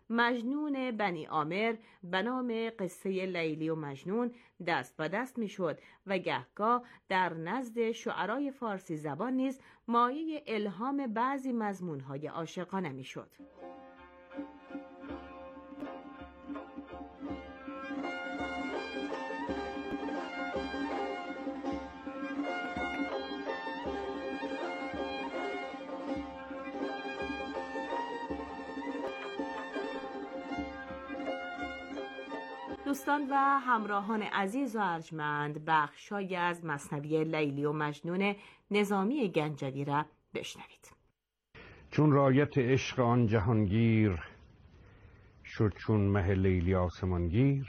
مجنون بنی عامر به نام قصه لیلی و مجنون دست به دست میشد و گهگاه در نزد شعرای فارسی زبان نیز مایه الهام بعضی مضمونهای عاشقانه میشد. دوستان و همراهان عزیز و ارجمند، بخشایی از مثنوی لیلی و مجنون نظامی گنجوی را بشنوید. چون رایت عشق آن جهانگیر شد، چون مه لیلی آسمانگیر،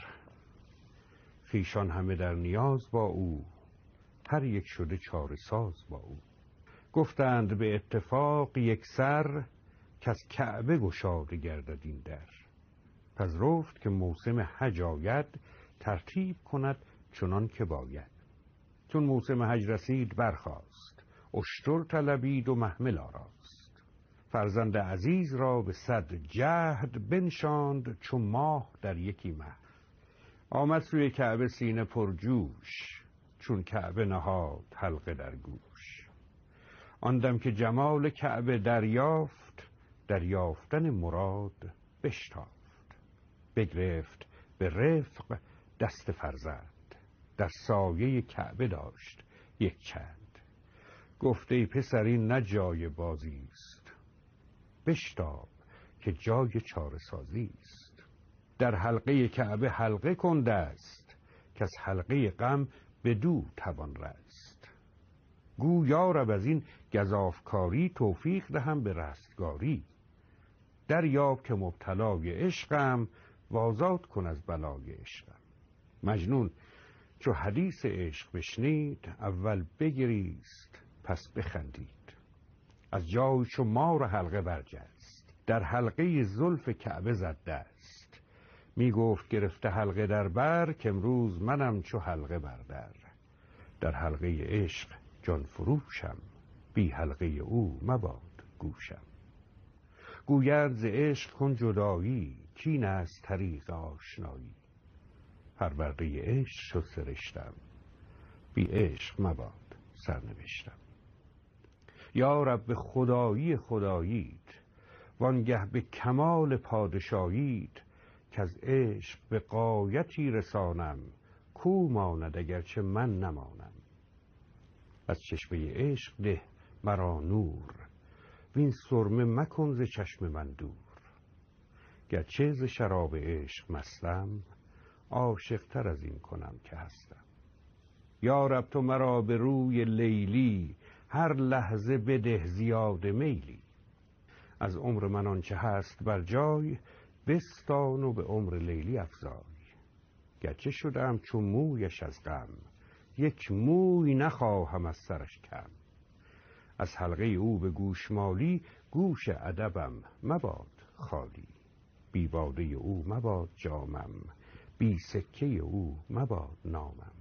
خویشان همه در نیاز با او، هر یک شده چاره ساز با او. گفتند به اتفاق یک سر، که از کعبه گشاده گردد این در. پذرفت که موسم حج آید، ترتیب کند چنان که باید. چون موسم حج رسید برخاست، اشتر طلبید و محمل آراست. فرزند عزیز را به 100 جهد، بنشاند چون ماه در یکی مه. آمد سوی کعبه سینه پر جوش، چون کعبه نهاد حلقه در گوش. آن دم که جمال کعبه دریافت، دریافتن مراد بشتافت. بگرفت به رفق دست فرزند، در سایه کعبه داشت یک چند. گفت ای پسر این نه جای بازی است، بشتاب که جای چاره سازی است. در حلقه کعبه حلقه کن دست، که از حلقه غم بدو توان رست. گو یا رب از این گزافکاری، توفیق دهم به رستگاری. دریاب که مبتلای عشقم، و آزاد کن از بلای عشقم. مجنون چو حدیث عشق بشنید، اول بگریست پس بخندید. از جای چو مار حلقه برجست، در حلقه زلف کعبه زد دست. می گفت گرفته حلقه در بر، که امروز منم چو حلقه بر در. در حلقه عشق جان فروشم، بی حلقه او مباد گوشم. گویند ز عشق کن جدایی، کین است طریق آشنایی. پرورده عشق شد سرشتم، بی عشق مباد سرنوشتم. یا رب خدایی خداییت، وانگه به کمال پادشاییت. که از عشق به غایتی رسانم، کو ماند اگرچه من نمانم. از چشمه عشق ده مرا نور، وین سرمه مکن ز چشم من دور. گرچه ز شراب عشق مستم، عاشق تر از این کنم که هستم. یا رب تو مرا به روی لیلی، هر لحظه بده زیاده میلی. از عمر من آنچه هست بر جای، بستان و به عمر لیلی افزای. گرچه شدم چون مویش از غم، یک موی نخواهم از سرش کم. از حلقه او به گوشمالی، گوش ادبم مباد خالی. بی باده او مباد جامم، بی سکه او مباد نامم.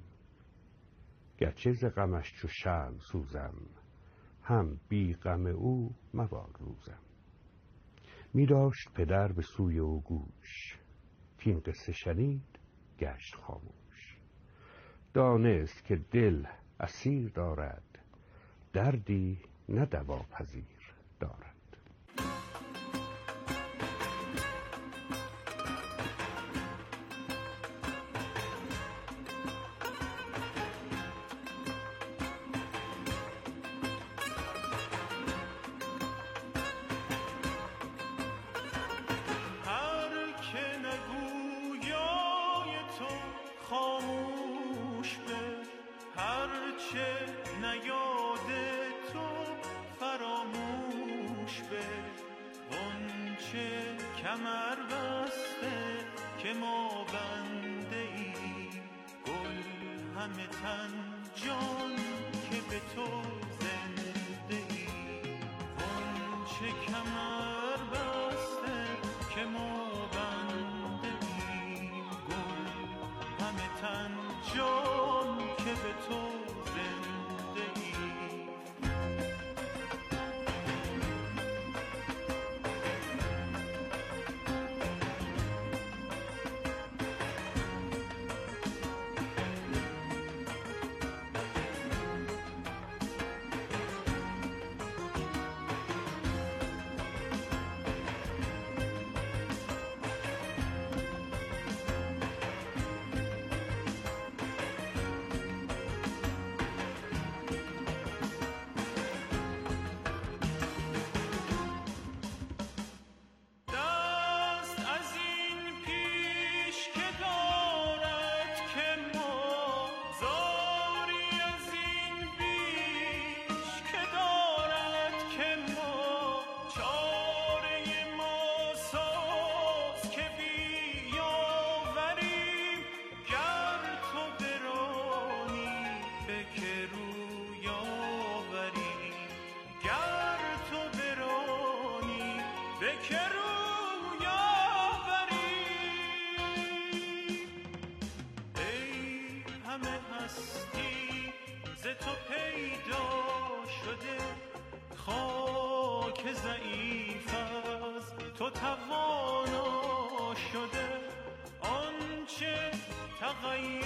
گرچه ز غمش چو شمع سوزم، هم بی غم او مباد روزم. می داشت پدر به سوی او گوش، کین قصه شنید گشت خاموش. دانست که دل اسیر دارد، دردی نه دواپذیر دارد. خاموش به هرچه نیاد تو، فراموش به غنچه کمر بسته که ما بنده ای. گل همه تن جان که به تو زنده ای. غنچه کمر بسته که ما تن جان که به تو زنده ای. که روی آوری. ای همه هستی ز تو پیدا شده، خاک ضعیف از تو توانا شده. آنچه تغییر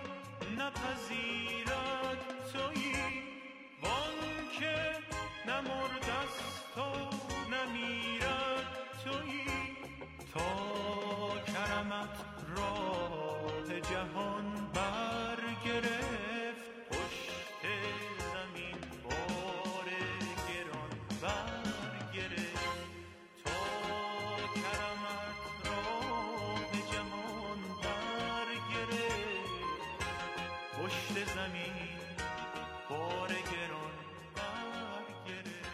نپذیرد تویی، وانکه نمرده است و نمیرد تویی. تا کرمت راه جهان برگرفت، پشت زمین بار گران برگرفت. تا کرمت راه جهان برگرفت، پشت زمین بار گران برگرفت.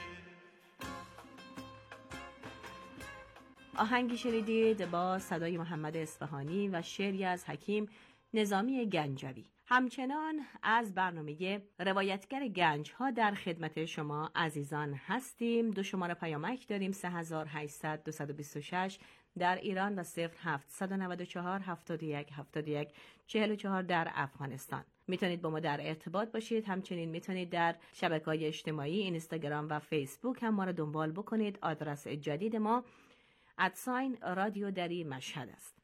آهنگی شنیدید با صدای محمد اصفهانی و شعری از حکیم نظامی گنجوی. همچنان از برنامه روایتگر گنج ها در خدمت شما عزیزان هستیم. 2 شماره پیامک داریم: 3800 226 در ایران و 0794 71 71 44 در افغانستان. میتونید با ما در ارتباط باشید. همچنین میتونید در شبکه‌های اجتماعی اینستاگرام و فیسبوک هم ما رو دنبال بکنید. آدرس جدید ما رادیو دری مشهد است.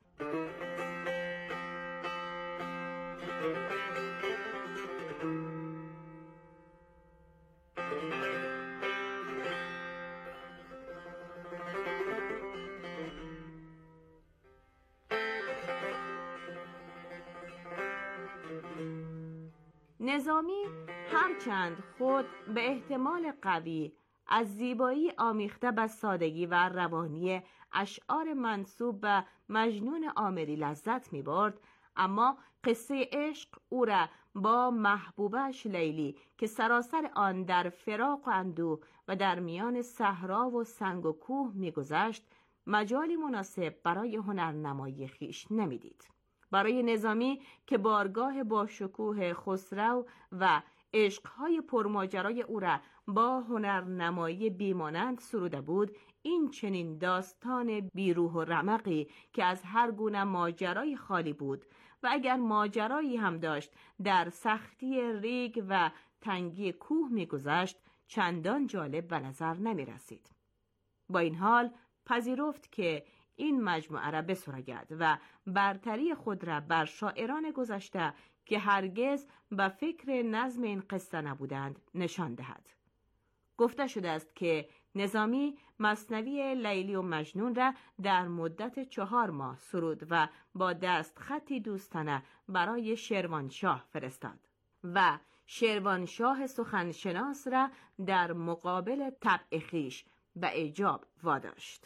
نظامی هرچند خود به احتمال قوی از زیبایی آمیخته به سادگی و روانی اشعار منسوب به مجنون عامری لذت می برد، اما قصه عشق او را با محبوبش لیلی که سراسر آن در فراق و اندوه و در میان صحرا و سنگ و کوه می‌گذشت، مجالی مناسب برای هنرنمایی خویش نمی‌دید. برای نظامی که بارگاه با شکوه خسرو و عشقهای پرماجرای او را با هنرنمایی بیمانند سروده بود، این چنین داستان بیروح و رمقی که از هر گونه ماجرای خالی بود و اگر ماجرایی هم داشت در سختی ریگ و تنگی کوه می‌گذشت، چندان جالب به نظر نمی رسید. با این حال پذیرفت که این مجموعه را بسراید و برتری خود را بر شاعران گذشته که هرگز به فکر نظم این قصه نبودند نشان دهد. گفته شده است که نظامی مثنوی لیلی و مجنون را در مدت 4 ماه سرود و با دست خطی دوستانه برای شیروانشاه فرستاد و شیروانشاه سخنشناس را در مقابل طبع خویش به ایجاب واداشت.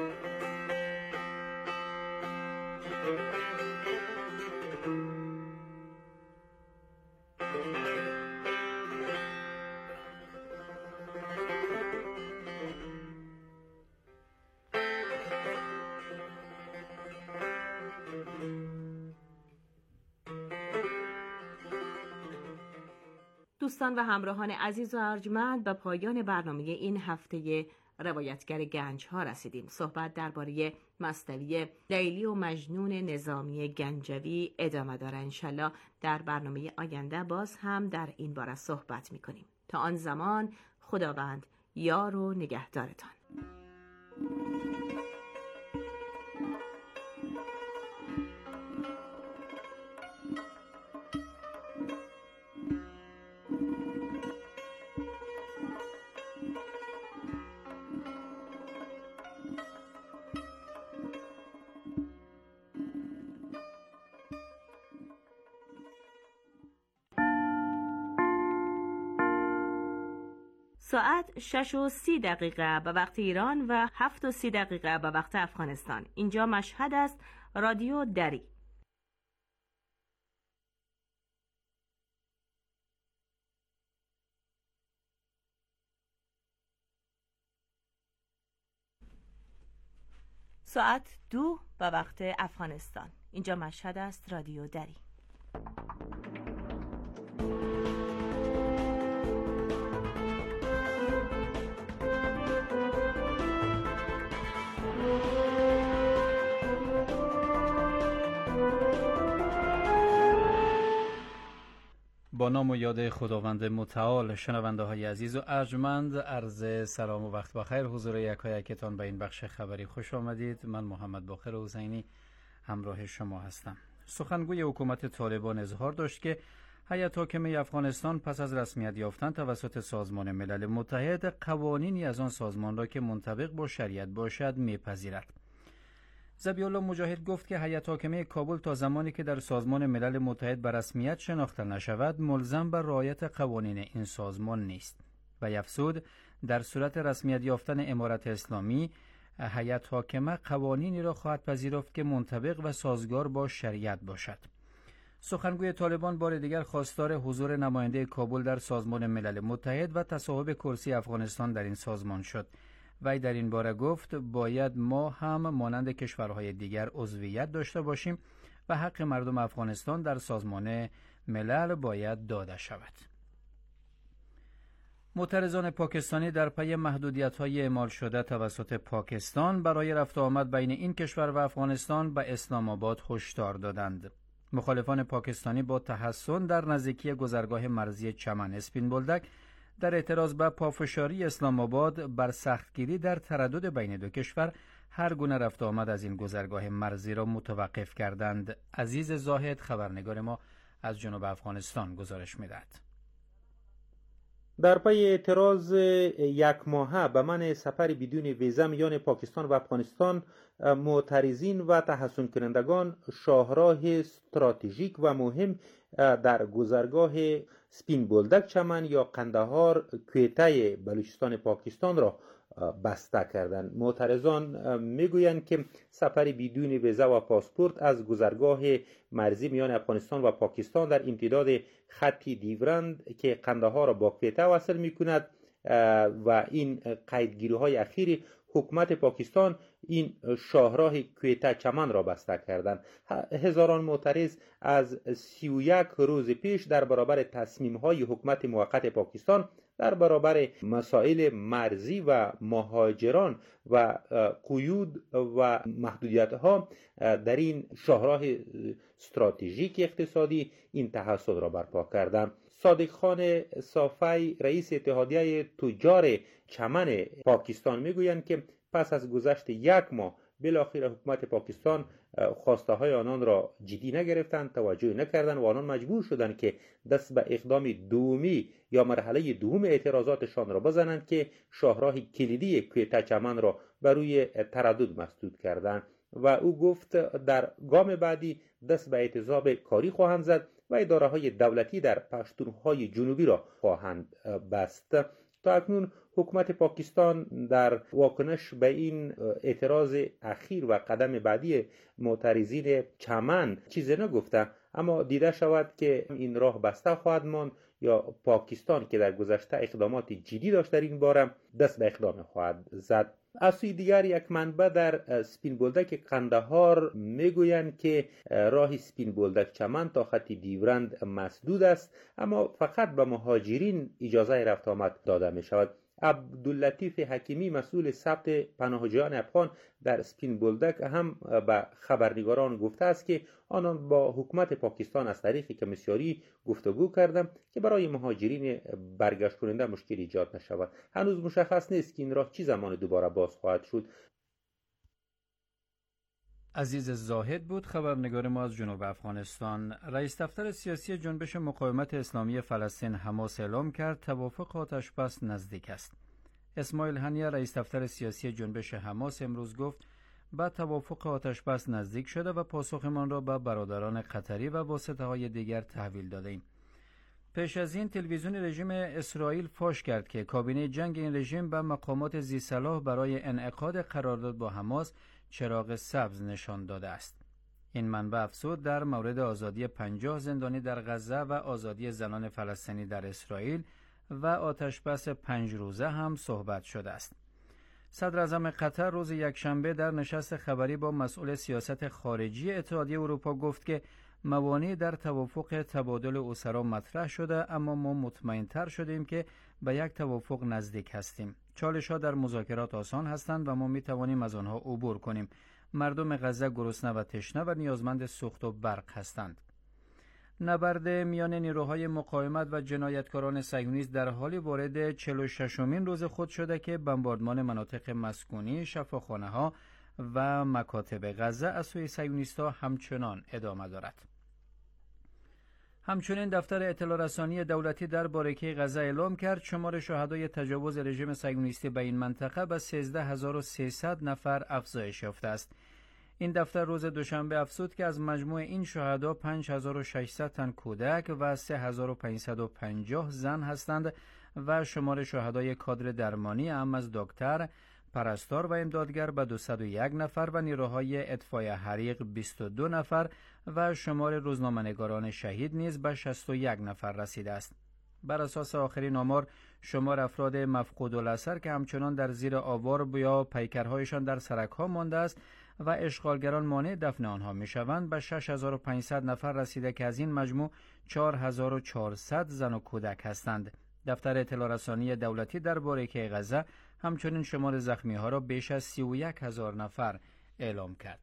دوستان و همراهان عزیز و ارجمند، به پایان برنامه این هفته روایتگر گنج ها رسیدیم. صحبت درباره مثنوی لیلی و مجنون نظامی گنجوی ادامه داره. انشالله در برنامه آینده باز هم در این باره صحبت میکنیم. تا آن زمان خداوند یار و نگهدارتان. ساعت 6:30 به وقت ایران و 7:30 به وقت افغانستان. اینجا مشهد است. رادیو دری. ساعت 2 به وقت افغانستان. اینجا مشهد است. رادیو دری. با نام و یاد خداوند متعال. شنونده های عزیز و ارجمند، عرض سلام و وقت بخیر حضور یکایکتان به این بخش خبری خوش آمدید. من محمد باقر حسینی همراه شما هستم. سخنگوی حکومت طالبان اظهار داشت که هیئت حاکمه افغانستان پس از رسمیت یافتن توسط سازمان ملل متحد قوانینی از آن سازمان را که منطبق با شریعت باشد میپذیرد. ذبیح الله مجاهد گفت که هیئت حاکمه کابل تا زمانی که در سازمان ملل متحد به رسمیت شناخته نشود ملزم به رعایت قوانین این سازمان نیست و افزود در صورت رسمیت یافتن امارت اسلامی هیئت حاکمه قوانینی را خواهد پذیرفت که منطبق و سازگار با شریعت باشد. سخنگوی طالبان بار دیگر خواستار حضور نماینده کابل در سازمان ملل متحد و تصاحب کرسی افغانستان در این سازمان شد. وی در این باره گفت باید ما هم مانند کشورهای دیگر عضویت داشته باشیم و حق مردم افغانستان در سازمان ملل باید داده شود. معترضان پاکستانی در پی محدودیت‌های اعمال شده توسط پاکستان برای رفت و آمد بین این کشور و افغانستان به اسلام آباد هشدار دادند. مخالفان پاکستانی با تحصن در نزدیکی گذرگاه مرزی چمن اسپین بولدک در اعتراض به پافشاری اسلام آباد بر سختگیری در تردد بین دو کشور هر گونه رفت و آمد از این گذرگاه مرزی را متوقف کردند. عزیز زاهد خبرنگار ما از جنوب افغانستان گزارش می‌دهد. در پی اعتراض یک ماهه به منع سفر بدون ویزا میان پاکستان و افغانستان، معترضین و تحصن کنندگان شاهراه استراتژیک و مهم در گذرگاه سپین بولدک چمن یا قندهار کویته بلوچستان پاکستان را بسته کردند. معترضان میگویند که سفر بدون ویزا و پاسپورت از گذرگاه مرزی میان افغانستان و پاکستان در امتداد خطی دیورند که قندهار را با کویته وصل میکند و این قیدگیری های اخیر حکومت پاکستان این شاهراه کویته چمن را بسته کردند. هزاران معترض از 31 روز پیش در برابر تصمیم های حکومت موقت پاکستان در برابر مسائل مرزی و مهاجران و قیود و محدودیت ها در این شاهراه استراتژیک اقتصادی این تحصل را برپا کردند. صادق خان صافی رئیس اتحادیه تجار چمن پاکستان میگویند که پس از گذشت یک ماه بالاخره حکومت پاکستان خواسته های آنان را جدی نگرفتند، توجه نکردند و آنان مجبور شدند که دست به اقدام دومی یا مرحله دوم اعتراضاتشان را بزنند که شاهراه کلیدی کویته چمن را بر روی تردد مسدود کردند و او گفت در گام بعدی دست به اعتصاب کاری خواهند زد و اداره های دولتی در پشتونخوای جنوبی را خواهند بست. تا اکنون حکومت پاکستان در واکنش به این اعتراض اخیر و قدم بعدی معترضین چمن چیزی نگفته، اما دیده شود که این راه بسته خواهد ماند یا پاکستان که در گذشته اقدامات جدی داشت در این باره دست به اقدام خواهد زد. از سوی دیگر یک منبع در سپین بولدک قندهار میگویند که راه سپین بولدک چمن تا خط دیورند مسدود است، اما فقط به مهاجرین اجازه رفت آمد داده می شود. عبداللطیف حکیمی مسئول ثبت پناهجویان افغان در سپین بولدک هم به خبرنگاران گفته است که آنان با حکومت پاکستان از طریق کمیسیاری گفتگو کردند که برای مهاجرین برگشت کننده مشکل ایجاد نشود. هنوز مشخص نیست که این راه چه زمان دوباره باز خواهد شد. عزیز زاهد بود خبرنگار ما از جنوب افغانستان. رئیس دفتر سیاسی جنبش مقاومت اسلامی فلسطین حماس اعلام کرد توافق آتشبس نزدیک است. اسماعیل هنیه رئیس دفتر سیاسی جنبش حماس امروز گفت با توافق آتشبس نزدیک شده و پاسخمان را به برادران قطری و واسطه‌های دیگر تحویل دادیم. پیش از این تلویزیون رژیم اسرائیل فاش کرد که کابینه جنگ این رژیم به مقامات ذی‌صلاح برای انعقاد قرارداد با حماس چراغ سبز نشان داده است. این منبع افزود در مورد آزادی 50 زندانی در غزه و آزادی زنان فلسطینی در اسرائیل و آتشبس 5 روزه هم صحبت شده است. صدر اعظم قطر روز یکشنبه در نشست خبری با مسئول سیاست خارجی اتحادیه اروپا گفت که موانع در توافق تبادل اسرا مطرح شده، اما ما مطمئن‌تر شدیم که به یک توافق نزدیک هستیم. چالش‌ها در مذاکرات آسان هستند و ما می‌توانیم از آنها عبور کنیم. مردم غزه گرسنه و تشنه و نیازمند سوخت و برق هستند. نبرد میان نیروهای مقاومت و جنایتکاران صهیونیست در حالی وارد 46مین روز خود شده که بمباردمان مناطق مسکونی، شفاخانه‌ها و مکاتب غزه از سوی صهیونیست‌ها همچنان ادامه دارد. همچنین دفتر اطلاع رسانی دولتی در بارکه غزه اعلام کرد شمار شهدای تجاوز رژیم صهیونیستی به این منطقه به 13300 نفر افزایش یافته است. این دفتر روز دوشنبه افزود که از مجموع این شهدا 5600 تن کودک و 3550 زن هستند و شمار شهدای کادر درمانی اهم از دکتر، پرستار و امدادگر به 201 نفر و نیروهای اطفای حریق 22 نفر و شمار روزنامه‌نگاران شهید نیز به 61 نفر رسیده است. بر اساس آخرین آمار شمار افراد مفقود الاثر که همچنان در زیر آوار یا پیکرهایشان در سرک‌ها مانده است و اشغالگران مانع دفن آنها می‌شوند به 6500 نفر رسیده که از این مجموع 4400 زن و کودک هستند. دفتر اطلاع رسانی دولتی در بارکه غزه همچنین شمار زخمی‌ها را بیش از 31000 نفر اعلام کرد.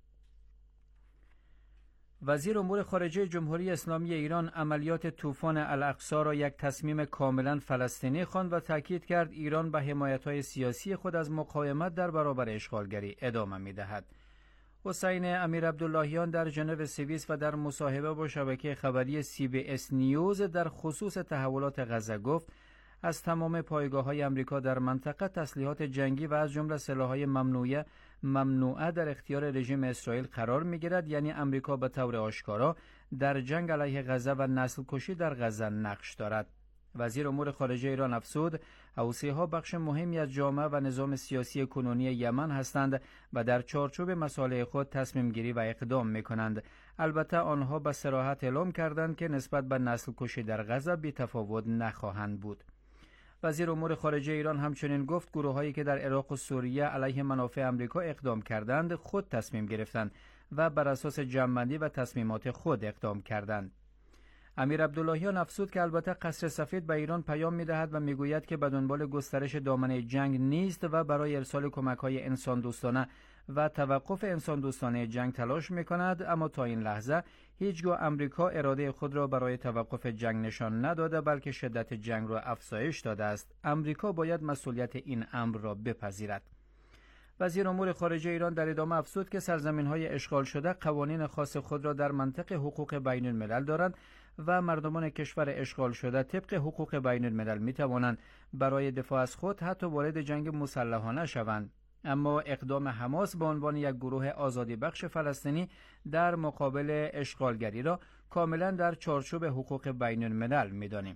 وزیر امور خارجه جمهوری اسلامی ایران عملیات طوفان الاقصی را یک تصمیم کاملا فلسطینی خواند و تاکید کرد ایران به حمایت‌های سیاسی خود از مقاومت در برابر اشغالگری ادامه می‌دهد. حسین امیر عبداللهیان در ژنو سوئیس و در مصاحبه با شبکه خبری CBS نیوز در خصوص تحولات غزه گفت از تمام پایگاه‌های آمریکا در منطقه تسلیحات جنگی و از جمله سلاح‌های ممنوعه در اختیار رژیم اسرائیل قرار می‌گیرد، یعنی آمریکا به طور آشکارا در جنگ علیه غزه و نسل کشی در غزه نقش دارد. وزیر امور خارجه ایران افزود حوثی‌ها بخش مهمی از جامعه و نظام سیاسی کنونی یمن هستند و در چارچوب مصالح خود تصمیم گیری و اقدام می‌کنند. البته آنها به صراحت اعلام کردند که نسبت به نسل کشی در غزه بی‌تفاوت نخواهند بود. وزیر امور خارجه ایران همچنین گفت گروه‌هایی که در عراق و سوریه علیه منافع آمریکا اقدام کردند خود تصمیم گرفتند و بر اساس جمع‌بندی و تصمیمات خود اقدام کردند. امیر عبداللهیان افزود که البته قصر سفید به ایران پیام می‌دهد و می‌گوید که به دنبال گسترش دامنه جنگ نیست و برای ارسال کمک‌های انسان دوستانه و توقف انسان دوستانه جنگ تلاش می‌کند، اما تا این لحظه هیچگاه آمریکا اراده خود را برای توقف جنگ نشان نداده بلکه شدت جنگ را افزایش داده است. آمریکا باید مسئولیت این امر را بپذیرد. وزیر امور خارجه ایران در ادامه افزود که سرزمین‌های اشغال شده قوانین خاص خود را در منطق حقوق بین الملل دارند و مردمان کشور اشغال شده طبق حقوق بین الملل می‌توانند برای دفاع از خود حتی وارد جنگ مسلحانه شوند. اما اقدام حماس به عنوان یک گروه آزادی بخش فلسطینی در مقابل اشغالگری را کاملا در چارچوب حقوق بین الملل می‌دانیم.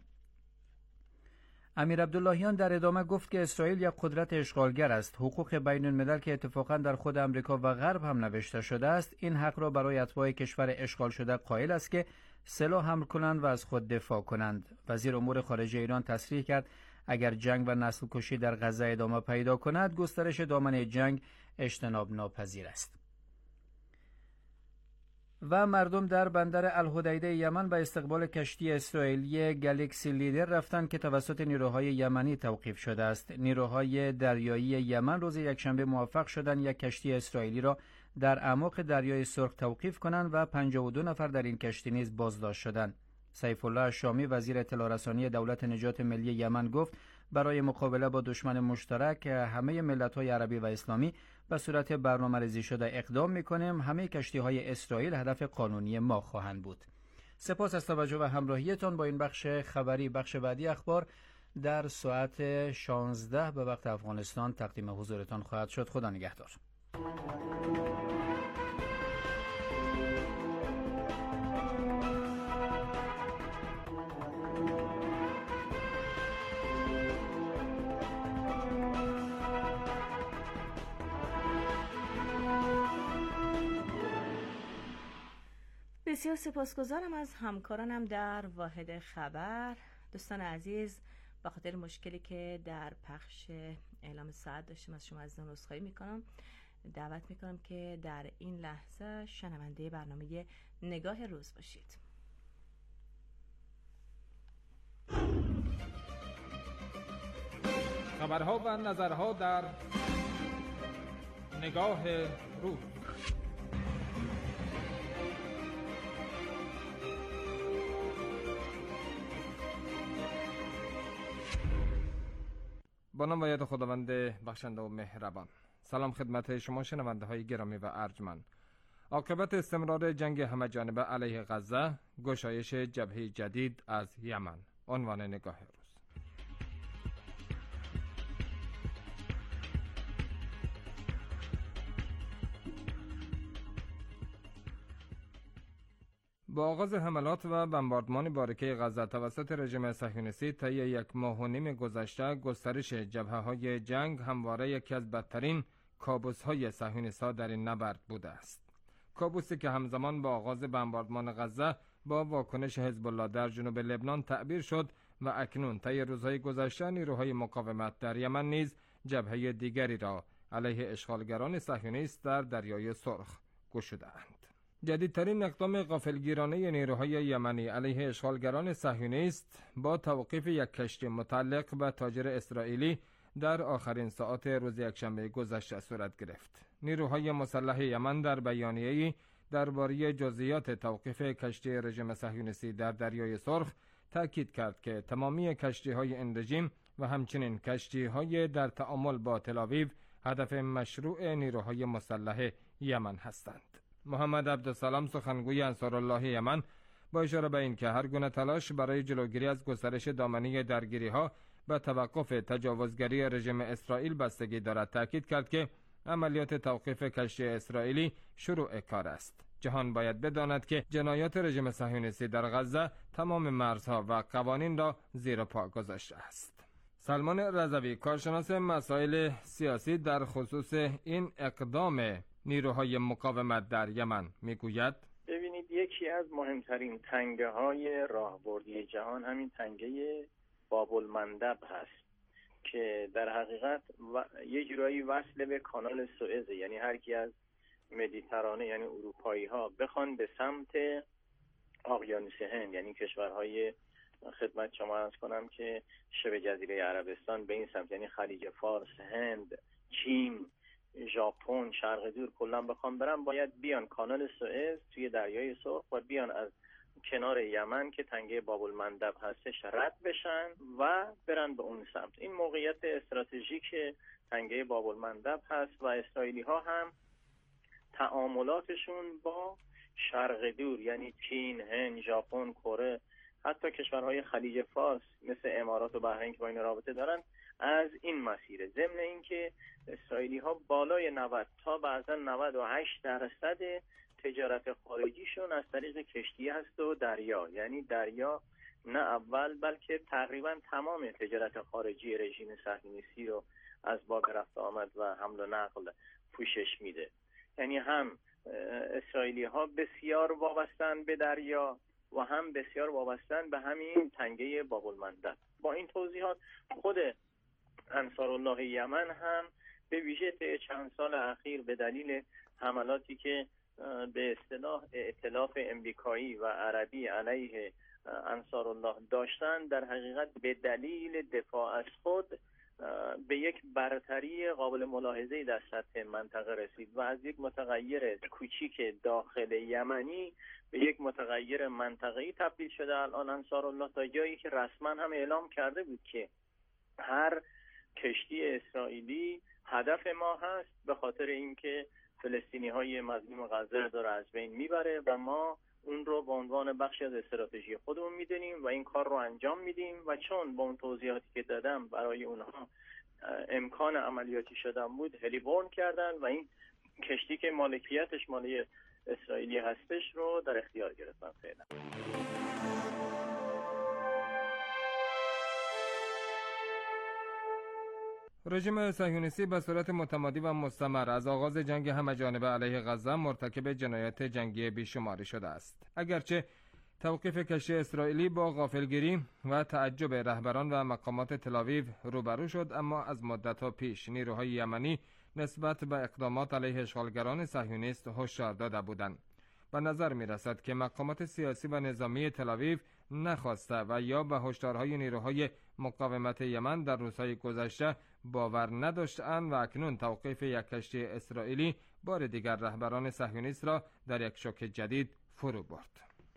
امیر عبداللهیان در ادامه گفت که اسرائیل یک قدرت اشغالگر است. حقوق بین الملل که اتفاقا در خود آمریکا و غرب هم نوشته شده است این حق را برای اتباع کشور اشغال شده قائل است که سلاح حمل کنند و از خود دفاع کنند. وزیر امور خارجه ایران تصریح کرد اگر جنگ و نسل کشی در غزه ادامه پیدا کند گسترش دامنه جنگ اجتناب ناپذیر است. و مردم در بندر الحدیده یمن به استقبال کشتی اسرائیلی گالاکسی لیدر رفتند که توسط نیروهای یمنی توقیف شده است. نیروهای دریایی یمن روز یکشنبه موفق شدند یک کشتی اسرائیلی را در اعماق دریای سرخ توقیف کنند و 52 نفر در این کشتی نیز بازداشت شدند. سیف الله شامی وزیر اطلاع رسانی دولت نجات ملی یمن گفت برای مقابله با دشمن مشترک همه ملت‌های عربی و اسلامی به صورت برنامه‌ریزی شده اقدام می‌کنیم. همه کشتی‌های اسرائیل هدف قانونی ما خواهند بود. سپاس از توجه و همراهیتان با این بخش خبری. بخش بعدی اخبار در ساعت 16 به وقت افغانستان تقدیم حضورتان خواهد شد. خدا نگهدار. بسیار سپاسگزارم از همکارانم در واحد خبر. دوستان عزیز، به خاطر مشکلی که در پخش اعلام ساعت داشتیم از شما عزیزان عذرخواهی میکنم. دعوت میکنم که در این لحظه شنونده برنامه نگاه روز باشید. خبرها و نظرها در نگاه روز. با نام و یاد خداوند بخشنده و مهربان. سلام خدمت شما شنونده های گرامی و ارجمند. عاقبت استمرار جنگ همه‌جانبه علیه غزه، گشایش جبهه جدید از یمن. عنوان نگاه روز. با آغاز حملات و بمباردمان بارکه غزه توسط رژیم صهیونیستی طی 1.5 ماه گذشته، گسترش جبهه‌های جنگ همواره یکی از بدترین کابوس‌های صهیونیست‌ها در این نبرد بوده است. کابوسی که همزمان با آغاز بمباردمان غزه با واکنش حزب الله در جنوب لبنان تعبیر شد و اکنون طی روزهای گذشته نیروهای مقاومت در یمن نیز جبهه دیگری را علیه اشغالگران صهیونیست در دریای سرخ گشوده‌اند. جدیدترین اقدام غافلگیرانه نیروهای یمنی علیه اشغالگران صهیونیست با توقیف یک کشتی متعلق به تاجر اسرائیلی در آخرین ساعات روز یکشنبه گذشته صورت گرفت. نیروهای مسلح یمن در بیانیه‌ای درباره جزئیات توقیف کشتی رژیم صهیونیستی در دریای سرخ تاکید کرد که تمامی کشتی‌های این رژیم و همچنین کشتی‌های در تعامل با تل‌آویو هدف مشروع نیروهای مسلح یمن هستند. محمد عبدالسلام سخنگوی انصارالله یمن با اشاره به اینکه هر گونه تلاش برای جلوگیری از گسترش دامنه درگیری‌ها به توقف تجاوزگری رژیم اسرائیل بستگی دارد، تاکید کرد که عملیات توقیف کشتی اسرائیلی شروع کار است. جهان باید بداند که جنایات رژیم صهیونیستی در غزه تمام مرزها و قوانین را زیر پا گذاشته است. سلمان رضوی، کارشناس مسائل سیاسی، در خصوص این اقدام نیروهای مقاومت در یمن میگوید: ببینید، یکی از مهمترین تنگه های راهبردی جهان همین تنگه باب المندب هست که در حقیقت یه جورایی وصل به کانال سوئز، یعنی هر کی از مدیترانه یعنی اروپایی ها بخوان به سمت اقیانوس هند، یعنی کشورهای خدمت شما عرض کنم که شبه جزیره عربستان به این سمت، یعنی خلیج فارس، هند، چین، ژاپن، شرق دور کلا بخوام برن، باید بیان کانال سوئز توی دریای سرخ و بیان از کنار یمن که تنگه باب المندب هستش رد بشن و برن به اون سمت. این موقعیت استراتژیک تنگه باب المندب هست و اسرائیلی ها هم تعاملاتشون با شرق دور یعنی چین، هند، ژاپن، کره، حتی کشورهای خلیج فارس مثل امارات و بحرین که با این رابطه دارن، از این مسیره. ضمن اینکه اسرائیلی ها بالای 90 تا بعضا 98% تجارت خارجیشون از طریق کشتی هست و دریا، یعنی دریا نه اول بلکه تقریبا تمام تجارت خارجی رژیم صهیونیستی رو از باب رفت آمد و حمل و نقل پوشش میده. یعنی هم اسرائیلی ها بسیار وابستن به دریا و هم بسیار وابستن به همین تنگه باب المندب. با این توضیحات خود انصارالله یمن هم به ویژه طی چند سال اخیر به دلیل حملاتی که به اصطلاح ائتلاف امریکایی و عربی علیه انصارالله داشتن، در حقیقت به دلیل دفاع از خود به یک برتری قابل ملاحظه‌ای در سطح منطقه رسید و از یک متغیر کوچیک داخل یمنی به یک متغیر منطقه‌ای تبدیل شده الان انصارالله، تا جایی که رسما هم اعلام کرده بود که هر کشتی اسرائیلی هدف ما هست، به خاطر اینکه فلسطینی‌های مظلوم غزه رو داره از بین میبره و ما اون رو به عنوان بخشی از استراتژی خودمون میدونیم و این کار رو انجام میدیم و چون با اون توضیحاتی که دادم برای اونها امکان عملیاتی شدن بود، هلیبورن کردن و این کشتی که مالکیتش مال اسرائیلی هستش رو در اختیار گرفتن. فعلا رژیم صهیونیستی به صورت متمادی و مستمر از آغاز جنگ همه‌جانبه علیه غزه مرتکب جنایات جنگی بیشماری شده است. اگرچه توقیف کشتی اسرائیلی با غافلگیری و تعجب رهبران و مقامات تل‌آویو روبرو شد، اما از مدت‌ها پیش نیروهای یمنی نسبت به اقدامات علیه اشغالگران صهیونیست هشدار داده بودند. به نظر می‌رسد که مقامات سیاسی و نظامی تل‌آویو نخواسته و یا به هشدارهای نیروهای مقاومت یمن در روزهای گذشته باور نداشتند و اکنون توقیف یک کشتی اسرائیلی بار دیگر رهبران صهیونیست را در یک شوک جدید فرو برد.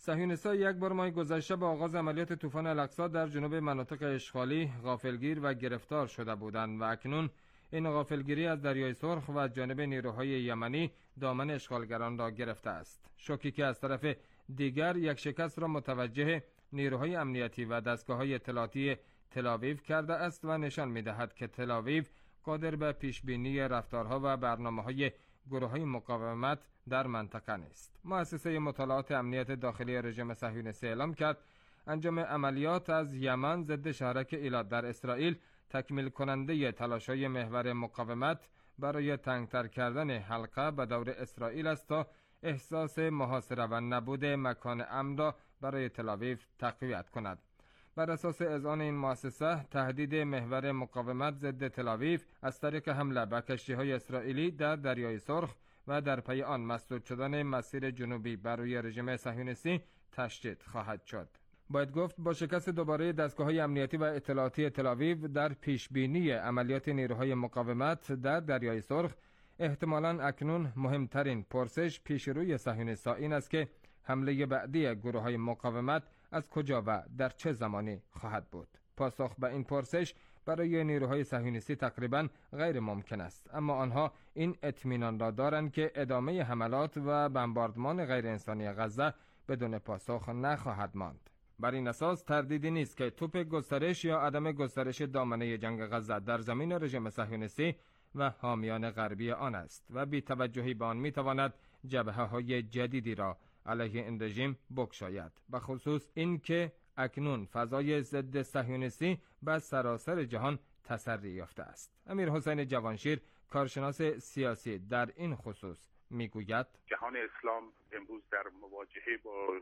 صهیونیست‌ها یک بار ماه گذشته با آغاز عملیات طوفان الاقصی در جنوب مناطق اشغالی غافلگیر و گرفتار شده بودند و اکنون این غافلگیری از دریای سرخ و از جانب نیروهای یمنی دامن اشغالگران را گرفته است. شوکی که از طرف دیگر یک شکست را متوجه نیروهای امنیتی و دستگاه‌های اطلاعاتی تل‌آویو کرده است و نشان می‌دهد که تل‌آویو قادر به پیشبینی رفتارها و برنامه‌های گروه‌های مقاومت در منطقه نیست. مؤسسه مطالعات امنیت داخلی رژیم صهیونیستی اعلام کرد انجام عملیات از یمن ضد شهرک ایلات در اسرائیل تکمیل کننده تلاش‌های محور مقاومت برای تنگتر کردن حلقه به دور اسرائیل است تا احساس محاصره و نبود مکان امن را برای تل‌آویو تقویت کند. بر اساس اذعان این مؤسسه تهدید محور مقاومت ضد تل‌آویو از طریق حمله به کشتی‌های اسرائیلی در دریای سرخ و در پی آن مسدود شدن مسیر جنوبی برای رژیم صهیونیستی تشدید خواهد شد. باید گفت با شکست دوباره دستگاه‌های امنیتی و اطلاعاتی تل‌آویو در پیشبینی عملیات نیروهای مقاومت در دریای سرخ، احتمالاً اکنون مهمترین پرسش پیش روی صهیونیست‌ها این است که حمله بعدی گروه‌های مقاومت از کجا و در چه زمانی خواهد بود. پاسخ به این پرسش برای نیروهای صهیونیستی تقریباً غیر ممکن است، اما آنها این اطمینان را دارند که ادامه حملات و بمباردمان غیر انسانی غزه بدون پاسخ نخواهد ماند. بر این اساس تردیدی نیست که توپ گسترش یا عدم گسترش دامنه جنگ غزه در زمین رژیم صهیونیستی و حامیان غربی آن است و بی توجهی به آن میتواند جبهه‌های جدیدی را علیه این رژیم بگشاید، به خصوص این که اکنون فضای ضد صهیونیستی به سراسر جهان تسری یافته است. امیر حسین جوانشیر، کارشناس سیاسی، در این خصوص میگوید جهان اسلام امروز در مواجهه با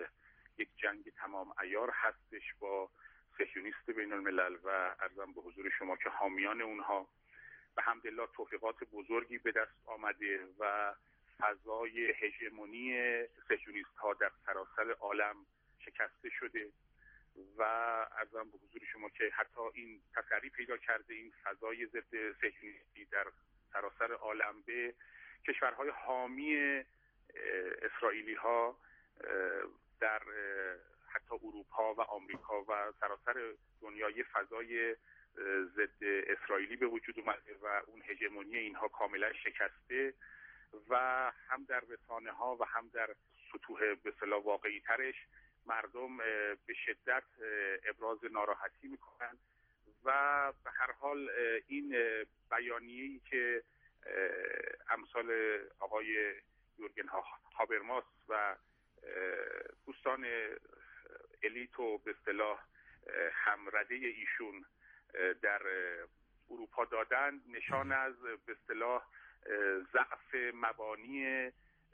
یک جنگ تمام عیار هستش با صهیونیست بین الملل و عرضم به حضور شما که حامیان اونها به حمدالله توفیقات بزرگی به دست آمده و فضای هژمونی صهیونیست ها در سراسر عالم شکسته شده و عرضم به حضور شما که حتی این تسری پیدا کرده این فضای ضد صهیونیستی در سراسر عالم به کشورهای حامی اسرائیلی ها در حتی اروپا و آمریکا و سراسر دنیای فضای ضد اسرائیلی به وجود اومده و اون هژمونی اینها کاملا شکسته و هم در رسانه ها و هم در سطوح به اصطلاح واقعی ترش مردم به شدت ابراز ناراحتی میکنن و به هر حال این بیانیه‌ای که امثال آقای یورگن هابرماس و دوستان الیت و به اصطلاح همرده ایشون در اروپا دادن نشان از به اصطلاح ضعف مبانی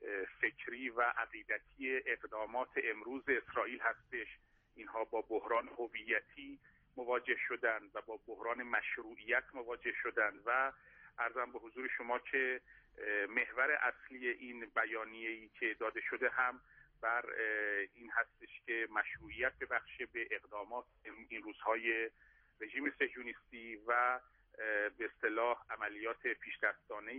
فکری و عقیدتی اقدامات امروز اسرائیل هستش. اینها با بحران هویتی مواجه شدند و با بحران مشروعیت مواجه شدند و عرضم به حضور شما که محور اصلی این بیانیه‌ای که داده شده هم بر این هستش که مشروعیت ببخشه به اقدامات این روزهای رژیم صهیونیستی و به اصطلاح عملیات پیشدستانه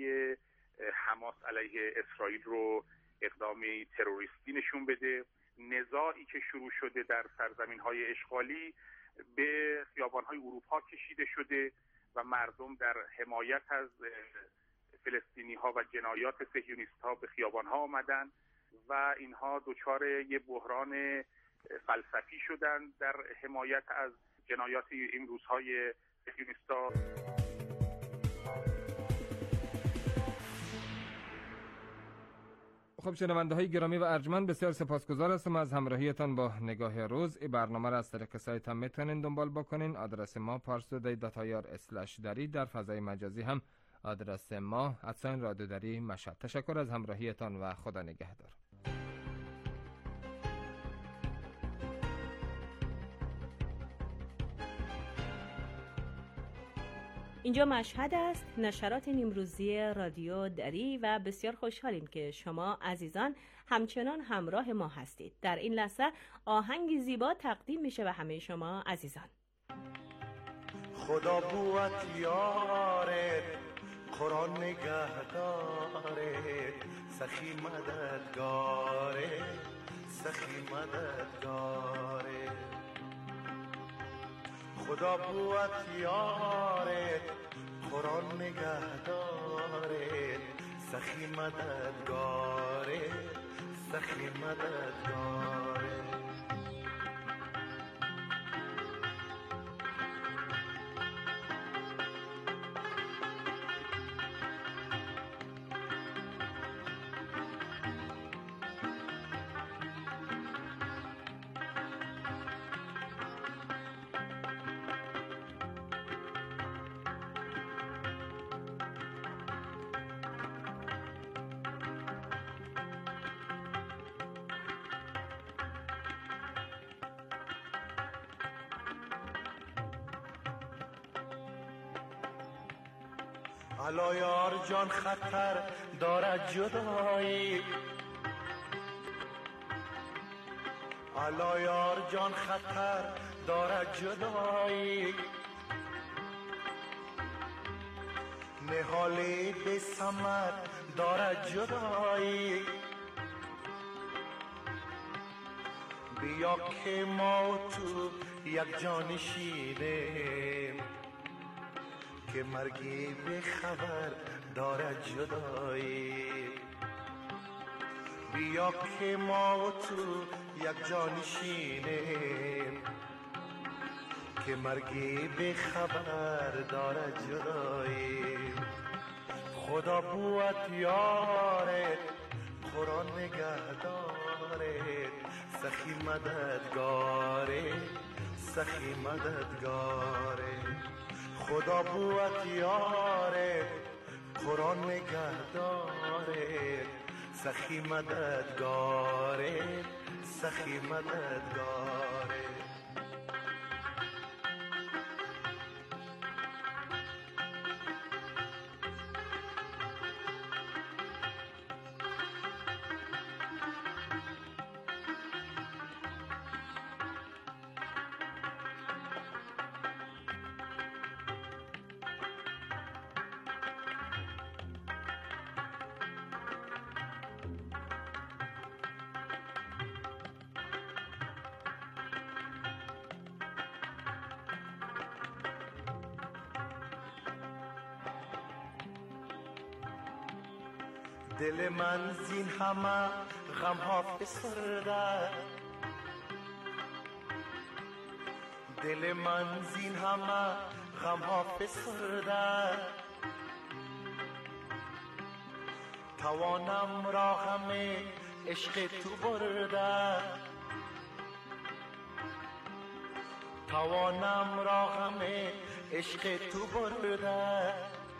حماس علیه اسرائیل رو اقدامی تروریستی نشون بده. نزاعی که شروع شده در سرزمین‌های اشغالی به خیابان‌های اروپا کشیده شده و مردم در حمایت از فلسطینی‌ها و جنایات صهیونیست‌ها به خیابان‌ها آمدن و اینها دچار یه بحران فلسفی شدن در حمایت از جنایات این روزهای صهیونیست‌ها. خب شنونده های گرامی و ارجمند، بسیار سپاسگزار هستم از همراهیتان با نگاه روز. این برنامه را از طریق سایت هم میتونین دنبال بکنین. آدرس ما parstoday.ir/dari، در فضای مجازی هم آدرس ما @رادیودری مشهد. تشکر از همراهیتان و خدا نگهدار. اینجا مشهد است، نشرات نیمروزی رادیو دری و بسیار خوشحالیم که شما عزیزان همچنان همراه ما هستید. در این لحظه آهنگی زیبا تقدیم میشه به همه شما عزیزان. خدا بوت یارت، قرآن نگهدارت، سخی مددگارت، سخی مددگاره خدا بوت یاره قرآن نگهداره سخی مددگاره سخی مددگاره الا یار جان خطر دارد جدایی الا یار جان خطر دارد جدایی نهالی به ثمر دارد جدایی بیا که ما و تو یک جان شیریم که مرگی به خبر دارد جدایی بیا که ما و تو یک جان شینیم که مرگی به خبر دارد جدایی خدا بوت یاره قرآن نگهداره سخی مددگاره سخی مددگاره خدا بوت یاره قرآن نگهداره سخی مددگاره سخی مددگاره دل من زین همه غم ها فسرده دل من زین همه غم ها فسرده توانم را غم عشق تو برده توانم را غم عشق تو برده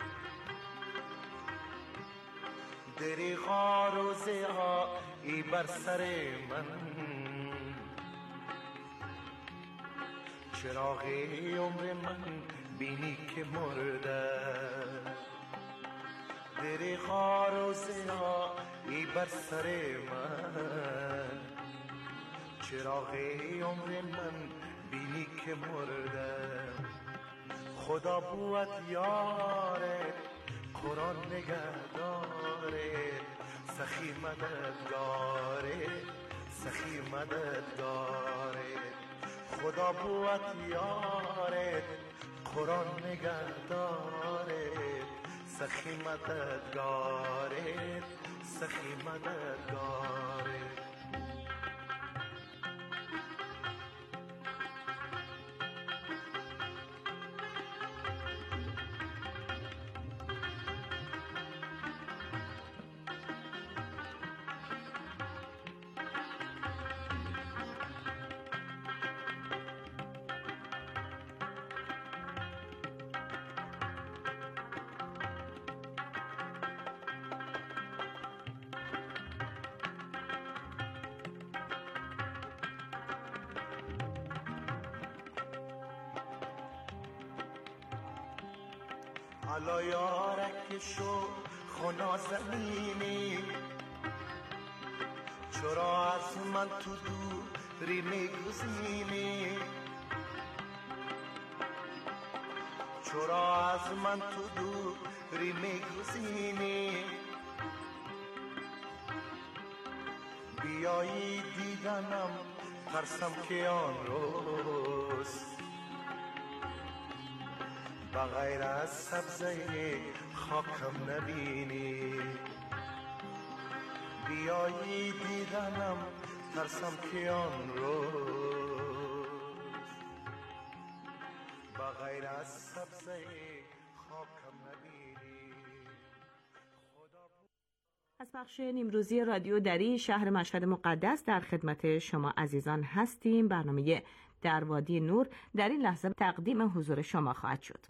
دریغا روزه ها ای بر سر من چراغ عمر من بینی که مرده دریغا روزه ها ای بر سر من چراغ عمر من بینی که مرده خدا بوت یاره قرآن نگهداره سخی مددگاره سخی مددگاره خدا بوت یاره قرآن نگهداره سخی مددگاره سخی مددگاره الا یارک شو خنا زمینی چرا از من تو دوری میگزینی چرا از من تو دوری میگزینی بیایی دیدنم ترسم که آن روز بغیر از سبزه خاکم نبینی. بیایی دیدنم ترسم که آن روز بغیر از سبزه خاکم نبینی. از بخش نیمروزی رادیو دری شهر مشهد مقدس در خدمت شما عزیزان هستیم. برنامه در وادی نور در این لحظه تقدیم حضور شما خواهد شد.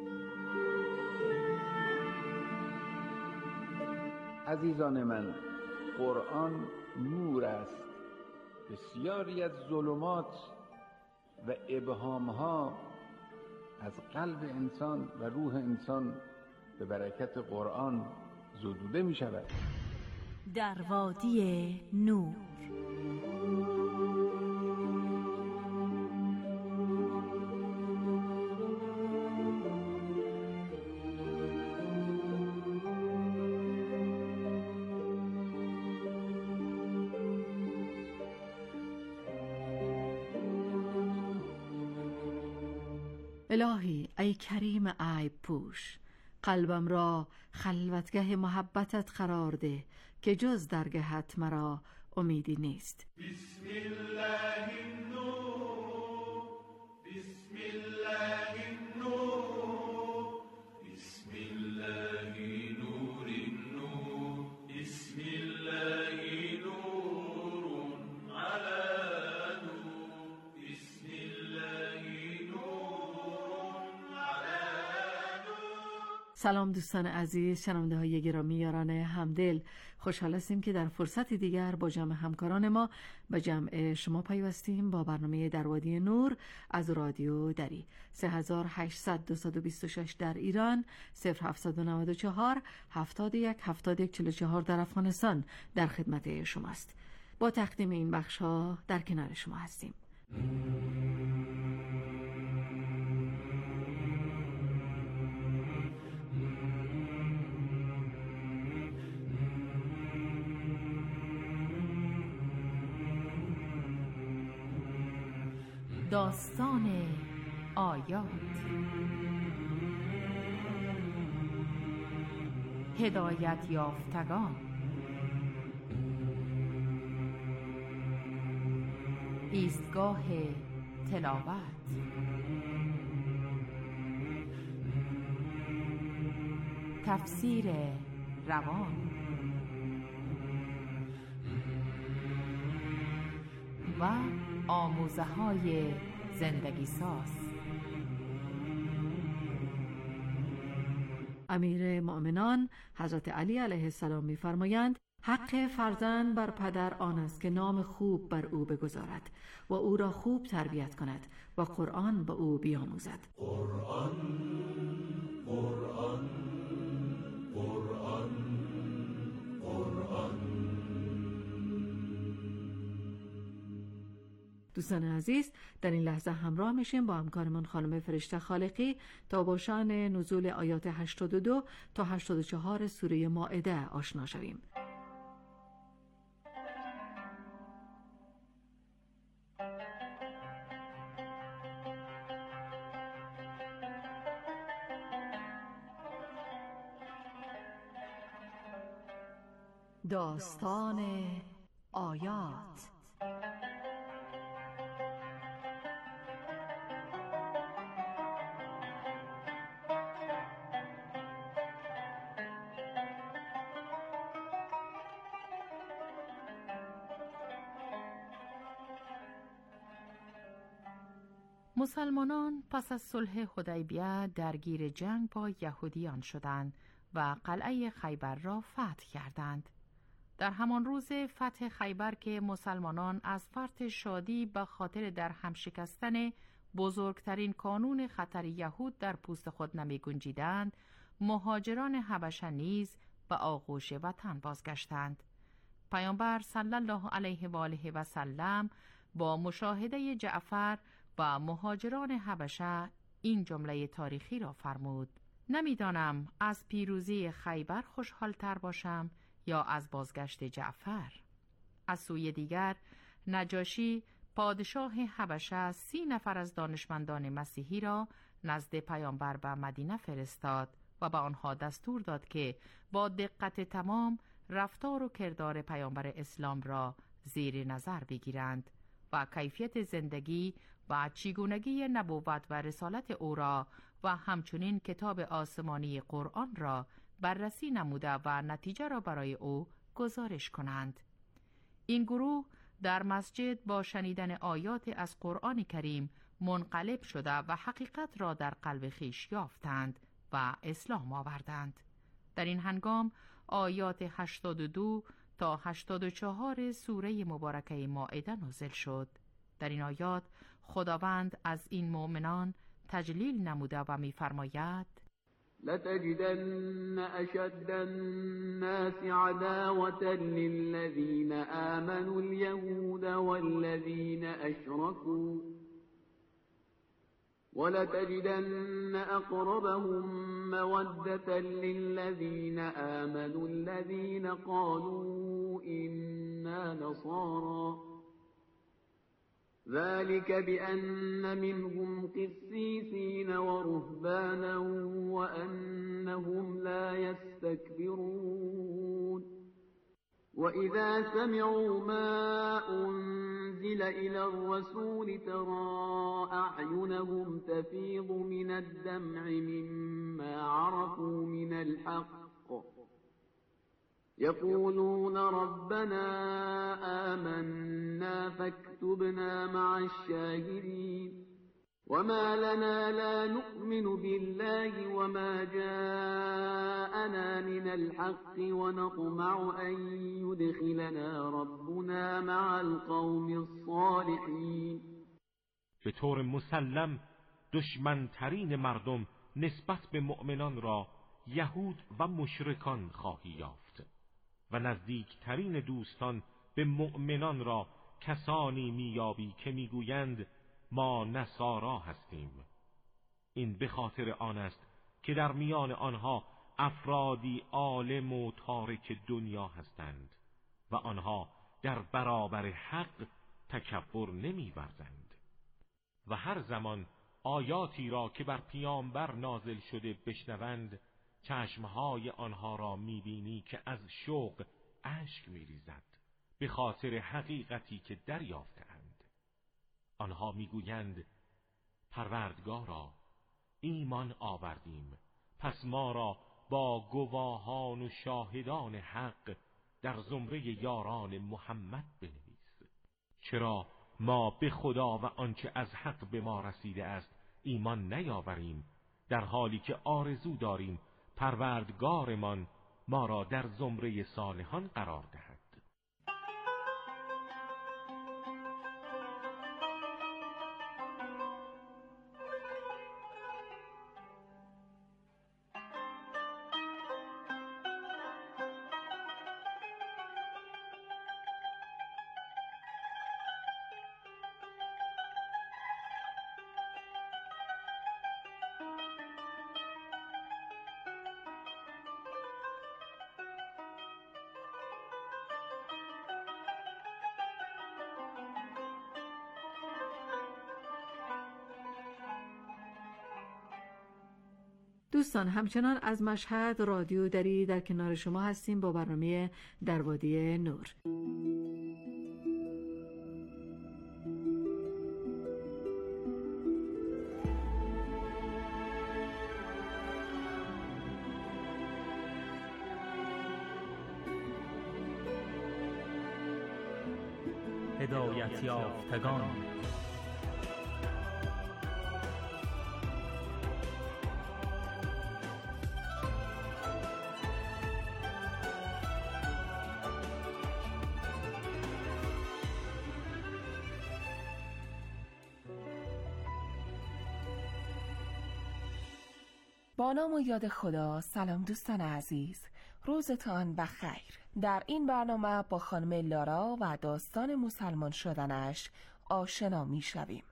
عزیزان من، قرآن نور است. بسیاری از ظلمات و ابهامها از قلب انسان و روح انسان به برکت قرآن زدوده می شود. در وادی نور. الهی ای کریم عیب پوش، قلبم را خلوتگه محبتت قرار ده که جز درگهت مرا امیدی نیست. بسم الله النور، بسم الله النور، بسم الله نور النور، بسم الله نور على نور، بسم الله نور على نور. سلام دوستان عزیز، شنونده های گرامی، یاران همدل، خوشحال هستیم که در فرصت دیگر با جمع همکاران ما به جمع شما پیوستیم با برنامه در وادی نور از رادیو دری. 3800-226 در ایران، 0794 71 71 44 در افغانستان در خدمت شماست. با تقدیم این بخش ها در کنار شما هستیم. داستان آیات. هدایت یافتگان. ایستگاه تلاوت. تفسیر روان و آموزه های زندگی ساز. امیر مؤمنان حضرت علی علیه السلام می‌فرمایند حق فرزند بر پدر آن است که نام خوب بر او بگذارد و او را خوب تربیت کند و قرآن به او بیاموزد. قرآن قرآن قرآن قرآن. دوستان عزیز، در این لحظه همراه میشیم با همکارمان خانم فرشته خالقی تا با شأن نزول آیات 82 تا 84 سوره مائده آشنا شویم. داستان آیات. مسلمانان پس از صلح حدیبیه درگیر جنگ با یهودیان شدند و قلعه خیبر را فتح کردند. در همان روز فتح خیبر که مسلمانان از فرط شادی به خاطر در هم شکستن بزرگترین کانون خطر یهود در پوست خود نمی گنجیدند، مهاجران حبشه نیز به آغوش وطن بازگشتند. پیامبر صلی الله علیه و آله و سلم با مشاهده جعفر و مهاجران حبشه این جمله تاریخی را فرمود: نمیدانم از پیروزی خیبر خوشحال تر باشم یا از بازگشت جعفر. از سوی دیگر نجاشی پادشاه حبشه 30 نفر از دانشمندان مسیحی را نزد پیامبر به مدینه فرستاد و به آنها دستور داد که با دقت تمام رفتار و کردار پیامبر اسلام را زیر نظر بگیرند و کیفیت زندگی و چگونگی نبوت و رسالت او را و همچنین کتاب آسمانی قرآن را بررسی نموده و نتیجه را برای او گزارش کنند. این گروه در مسجد با شنیدن آیات از قرآن کریم منقلب شده و حقیقت را در قلب خویش یافتند و اسلام آوردند. در این هنگام آیات 82 تا 84 سوره مبارکه مائده نازل شد. در این آیات خداوند از این مؤمنان تجلیل نموده و می‌فرماید: لتجدن اشد الناس عداوة للذین آمنوا اليهود والذین اشركوا ولتجدن أقربهم مودة للذين آمنوا الذين قالوا إنا نصارى ذلك بأن منهم قسيسين ورهبانا وأنهم لا يستكبرون وإذا سمعوا ما أنزل إلى الرسول ترى أعينهم تفيض من الدمع مما عرفوا من الحق يقولون ربنا آمنا فاكتبنا مع الشاهدين وما لنا لا نؤمن بالله وما جاءنا من الحق ونطمع أن يدخلنا ربنا مع القوم الصالحين. به طور مسلم دشمنترین مردم نسبت به مؤمنان را یهود و مشرکان خواهی یافت و نزدیکترین دوستان به مؤمنان را کسانی میابی که میگویند ما نصارا هستیم. این به خاطر آن است که در میان آنها افرادی عالم و تارک دنیا هستند و آنها در برابر حق تکبر نمی‌ورزند و هر زمان آیاتی را که بر پیامبر نازل شده بشنوند چشمهای آنها را می‌بینی که از شوق اشک می‌ریزد به خاطر حقیقتی که دریافتند. آنها میگویند پروردگارا ایمان آوردیم، پس ما را با گواهان و شاهدان حق در زمره یاران محمد بنویس. چرا ما به خدا و آنچه از حق به ما رسیده است ایمان نیاوریم، در حالی که آرزو داریم پروردگارمان ما را در زمره صالحان قرار دهد. دوستان همچنان از مشهد رادیو دری در کنار شما هستیم با برنامه در وادی نور. هدایت یافتگان. با نام و یاد خدا. سلام دوستان عزیز، روزتان بخیر. در این برنامه با خانم لارا و داستان مسلمان شدنش آشنا می شویم.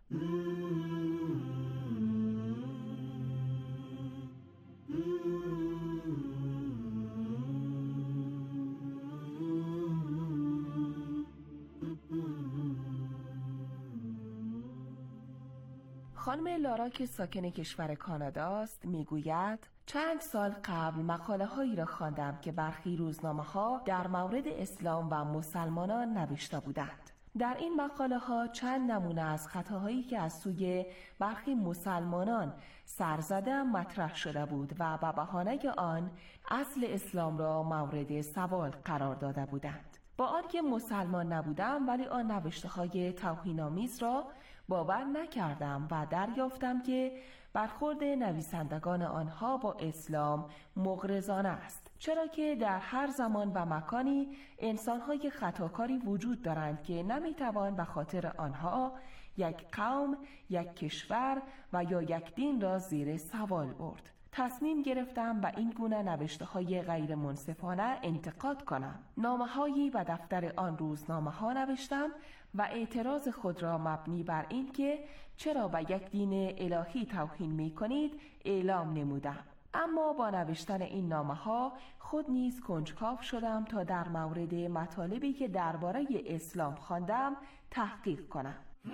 خانم لارا که ساکن کشور کانادا است میگوید چند سال قبل مقاله هایی را خواندم که برخی روزنامه ها در مورد اسلام و مسلمانان نوشته بودند. در این مقاله ها چند نمونه از خطاهایی که از سوی برخی مسلمانان سرزده مطرح شده بود و به بهانه آن اصل اسلام را مورد سوال قرار داده بودند. با آنکه مسلمان نبودم ولی آن نوشته های توهین‌آمیز را باور نکردم و دریافتم که برخورد نویسندگان آنها با اسلام مغرضانه است، چرا که در هر زمان و مکانی انسان‌های خطاکاری وجود دارند که نمی‌توان به خاطر آنها یک قوم، یک کشور و یا یک دین را زیر سوال برد. تصمیم گرفتم به این گونه نوشته‌های غیر منصفانه انتقاد کنم. نامه‌هایی به دفتر آن روزنامه ها نوشتم و اعتراض خود را مبنی بر این که چرا به یک دین الهی توهین می‌کنید اعلام نمودم. اما با نوشتن این نامه‌ها خود نیز کنجکاو شدم تا در مورد مطالبی که درباره اسلام خواندم تحقیق کنم.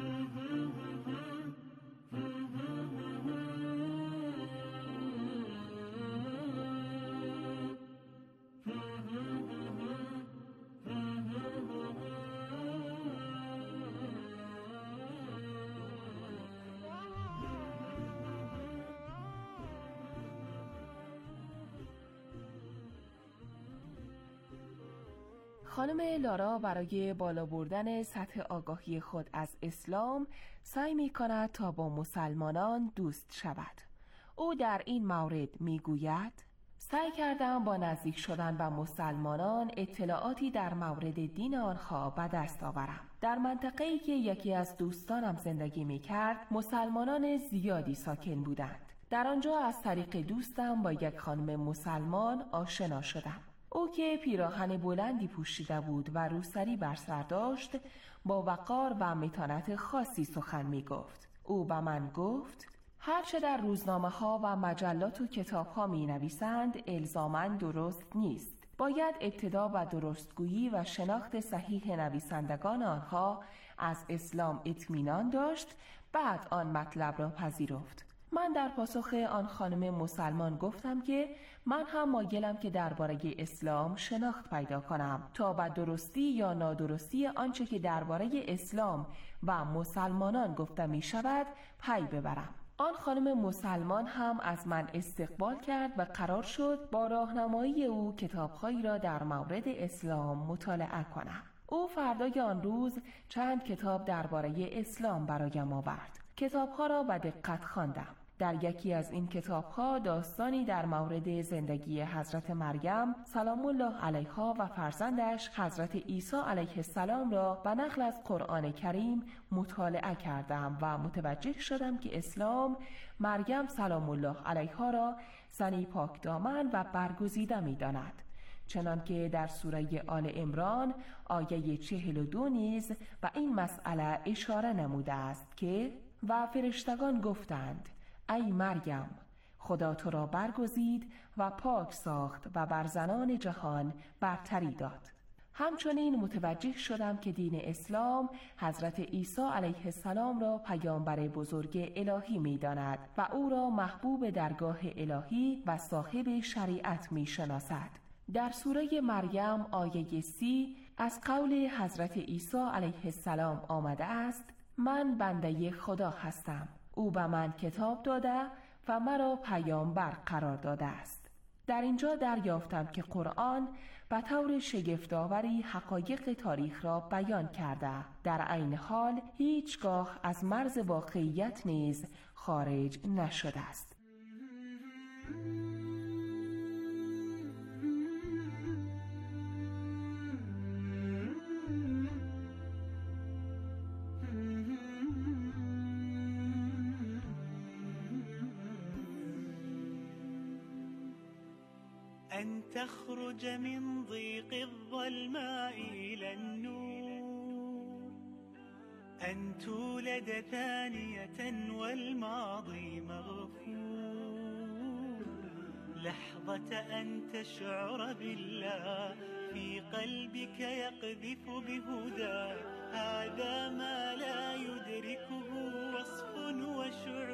خانم لارا برای بالا بردن سطح آگاهی خود از اسلام سعی می کند تا با مسلمانان دوست شود. او در این مورد می گوید سعی کردم با نزدیک شدن به مسلمانان اطلاعاتی در مورد دین آنها به دست آورم. در منطقه‌ای که یکی از دوستانم زندگی می کرد مسلمانان زیادی ساکن بودند. در آنجا از طریق دوستم با یک خانم مسلمان آشنا شدم. او که پیراهن بلندی پوشیده بود و روسری بر سر داشت با وقار و متانت خاصی سخن می گفت. او به من گفت هرچه در روزنامه ها و مجلات و کتاب ها می نویسند الزاماً درست نیست. باید ابتدا به درستگویی و شناخت صحیح نویسندگان آنها از اسلام اطمینان داشت، بعد آن مطلب را پذیرفت. من در پاسخ آن خانم مسلمان گفتم که من هم مایلم که درباره اسلام شناخت پیدا کنم تا به درستی یا نادرستی آنچه که درباره اسلام و مسلمانان گفته می شود پی ببرم. آن خانم مسلمان هم از من استقبال کرد و قرار شد با راهنمایی او کتاب‌هایی را در مورد اسلام مطالعه کنم. او فردای آن روز چند کتاب درباره اسلام برایم آورد. کتاب‌ها را به دقت خواندم. در یکی از این کتاب‌ها داستانی در مورد زندگی حضرت مریم سلام الله علیها و فرزندش حضرت عیسی علیه السلام را به نقل از قرآن کریم مطالعه کردم و متوجه شدم که اسلام مریم سلام الله علیها را زنی پاکدامن و برگزیده می‌داند. چنانکه در سوره آل عمران آیه 42 نیز به این مسئله اشاره نموده است که و فرشتگان گفتند ای مریم خدا تو را برگزید و پاک ساخت و بر زنان جهان برتری داد. همچنین متوجه شدم که دین اسلام حضرت عیسی علیه السلام را پیامبر بزرگ الهی می داند و او را محبوب درگاه الهی و صاحب شریعت می شناسد. در سوره مریم آیه 30 از قول حضرت عیسی علیه السلام آمده است من بنده خدا هستم. او به من کتاب داده و مرا پیامبر قرار داده است. در اینجا دریافتم که قرآن به طور شگفت‌آوری حقایق تاریخ را بیان کرده، در عین حال هیچگاه از مرز واقعیت نیز خارج نشده است. أن تخرج من ضيق الظلماء إلى النور، أن تولد ثانية والماضي مغفور، لحظة أن تشعر بالله في قلبك يقذف بهداه، هذا ما لا يدركه وصف وشعور.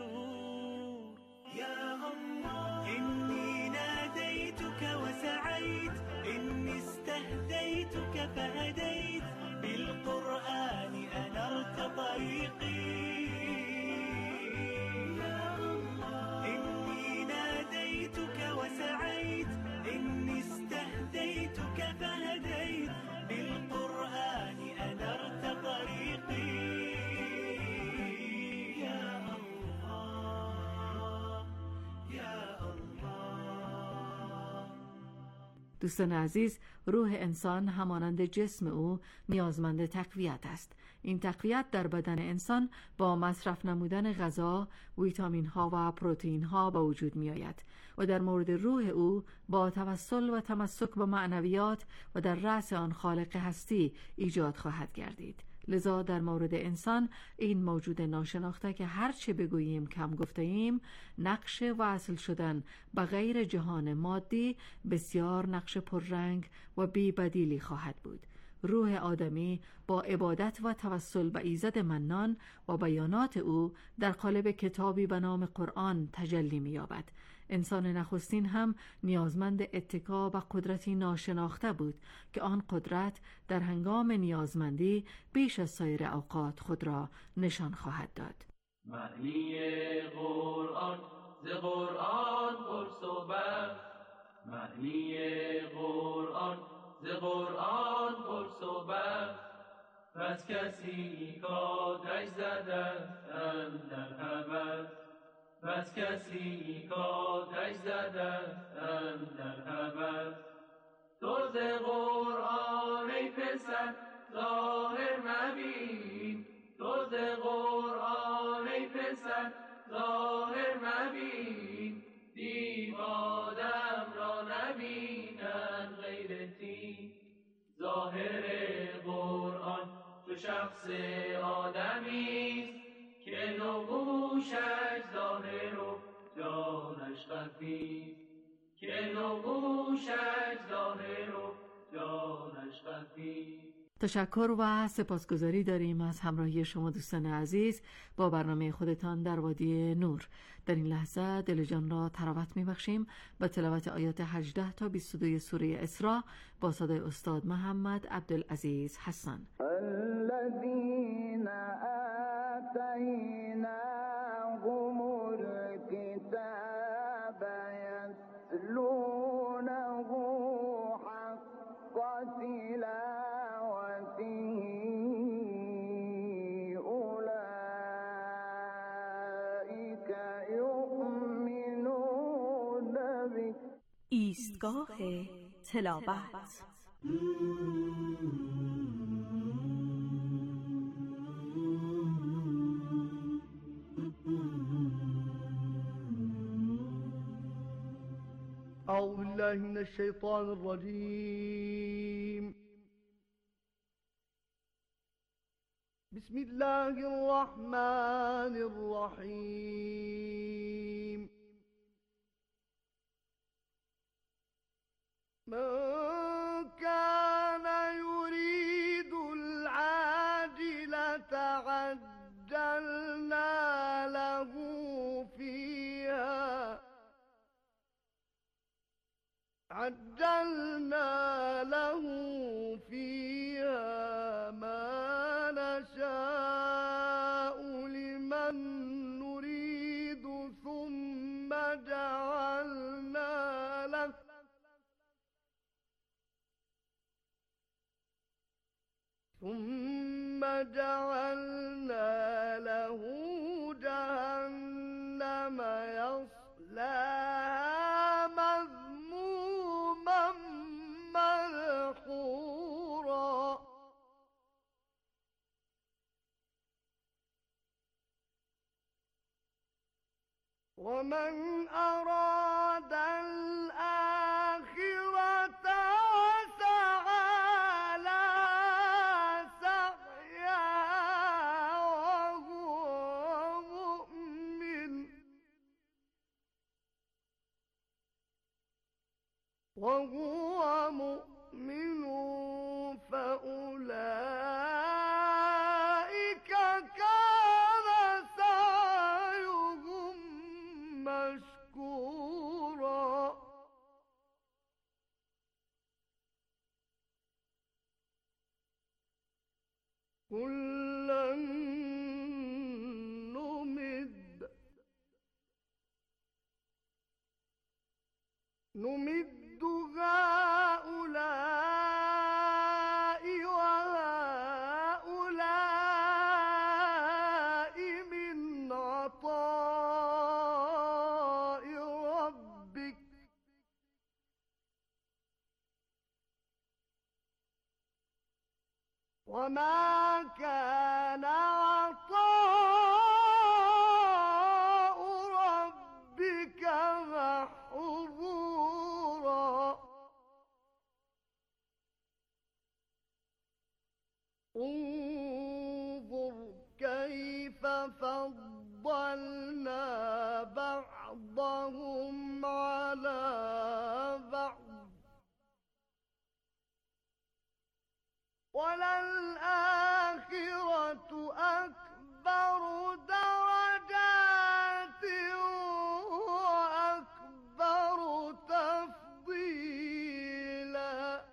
دوستان عزیز، روح انسان همانند جسم او نیازمند تقویت است. این تقویت در بدن انسان با مصرف نمودن غذا، ویتامین ها و پروتئین ها به وجود می آید و در مورد روح او با توسل و تمسک به معنویات و در رأس آن خالق هستی ایجاد خواهد گردید. لذا در مورد انسان، این موجود ناشناخته که هر چه بگوییم کم گفته ایم، نقش وصل شدن به غیر جهان مادی بسیار نقش پررنگ و بی بدیلی خواهد بود. روح آدمی با عبادت و توسل به ایزد منان و بیانات او در قالب کتابی به نام قرآن تجلی می‌یابد. انسان نخستین هم نیازمند اتکا به قدرتی ناشناخته بود که آن قدرت در هنگام نیازمندی بیش از سایر اوقات خود را نشان خواهد داد. معنی قرآن ز قرآن پرس و بخش، معنی قرآن ز قرآن پرس و بخش، پس کسی کاتش زدست اندر هوس، پس کسی کاتش زدست اندر هوس. تو ز قرآن ای پسر ظاهر مبین، تو ز قرآن ای پسر ظاهر مبین، دیو آدم را نبینند غیر تی. ظاهر قرآن چو شخص آدمیست که نقوشش ظاهر و جانش خفی، که نقوشش ظاهر و جانش خفی. تشکر و سپاسگزاری داریم از همراهی شما دوستان عزیز با برنامه خودتان در وادی نور. در این لحظه دل جان را تراوت می‌بخشیم با تلاوت آیات 18 تا 22 سوره اسراء با صدای استاد محمد عبدالعزیز حسن. الذين آتيناهم الكتاب يتلونه حق تلاوته أولئك يؤمنون به. ایستگاه تلاوت. أعوذ بالله من الشيطان الرجيم. بسم الله الرحمن الرحيم. من كان يريد العاجلة عجلنا له فيها ما نشاء لمن نريد ثم جعلنا له جهنم يصلاها مذموما مدحورا. ومن أراد الآخرة وسعى لها سعيها وهو مؤمن فأولئك كان سعيهم مشكورا. كلا نمد هؤلاء وهؤلاء من عطاء ربك وما كان عطاء ربك محظورا انظر كيف فضلنا بعضهم على بعض وللآخرة أكبر درجات وأكبر تفضيلا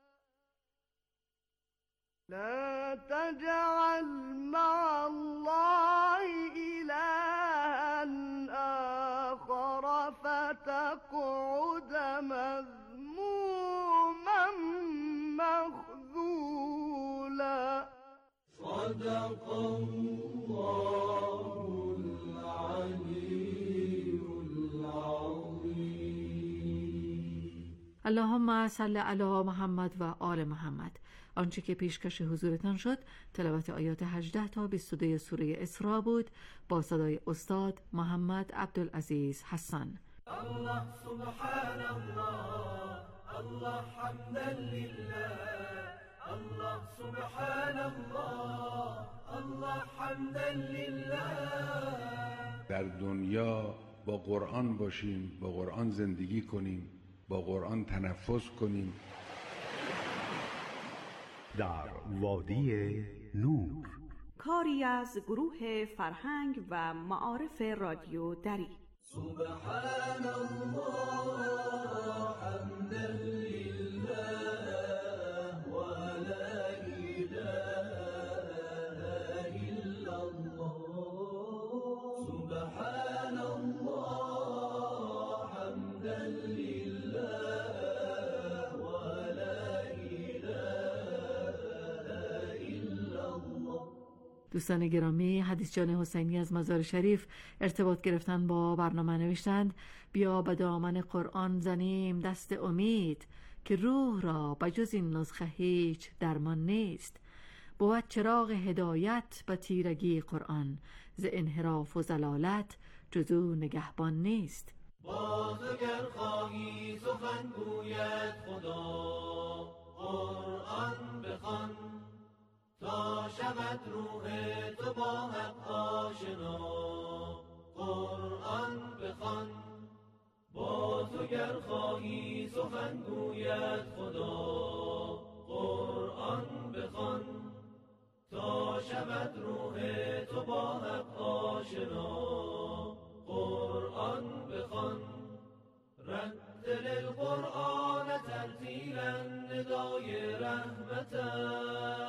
لا تجعل مع الله إلها آخر فتقعد مذموما مخذولا صدق الله العلي العظيم. اللهم صل علی محمد و آل محمد. آنچه که پیشکش حضورتان شد تلاوت آیات 18 تا 22 سوره اسراء بود با صدای استاد محمد عبدالعزیز حسن. الله سبحان الله الله حمدا لله الله سبحان الله الله حمدا لله. در دنیا با قرآن باشیم، با قرآن زندگی کنیم، با قرآن تنفس کنیم. در وادی نور، کاری از گروه فرهنگ و معارف رادیو دری. سبحان الله حمدا لله و لا اله الا الله. سبحان الله حمدا لله و لا اله الا الله. دوستان گرامی، حدیث جان حسینی از مزار شریف ارتباط گرفتن با برنامه نوشتند بیا به دامن قرآن زنیم دست امید که روح را بجز این نسخه هیچ درمان نیست. بود چراغ هدایت به تیرگی قرآن ز انحراف و ضلالت جزو نگهبان نیست. باز اگر خواهی سخن گوید خدا قرآن بخوان تا شود روح تو با حق آشنا. قرآن بخوان باز اگر خواهی سخن گوید خدا قرآن بخوان تا شود روح تو با حق آشنا. قرآن بخوان رتل القرآن ترتیلا ندای رحمتا